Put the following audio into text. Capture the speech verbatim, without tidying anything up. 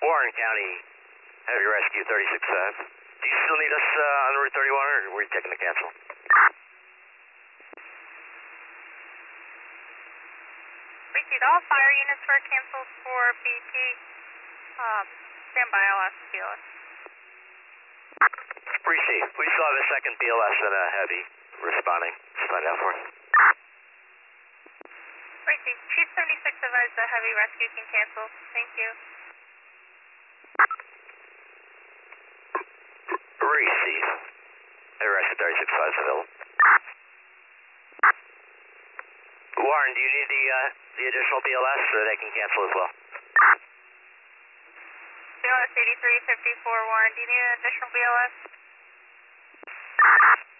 Warren County, Heavy Rescue thirty-six F. Do you still need us uh, on Route thirty-one, or were you taking the cancel? Received all fire units were canceled for B T. Um, stand by, I'll ask B L S. Received. We still have a second B L S and a Heavy responding. Just find out for us. Received. Chief seventy-six advised the Heavy Rescue can cancel. Thank you. Receive. Heavy Rescue thirty-six five is available. Warren, do you need the uh, the additional B L S, or they can cancel as well? B L S eighty-three fifty-four, Warren, do you need an additional B L S?